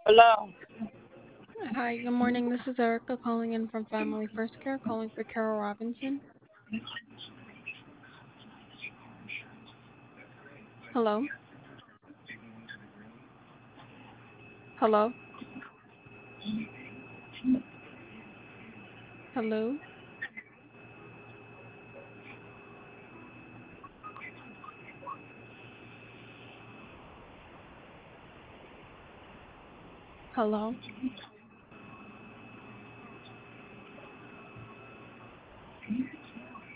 Hello. Hi, good morning. This is Erica calling in from Family First Care, calling for Carol Robinson. Hello? Hello? Hello? Hello?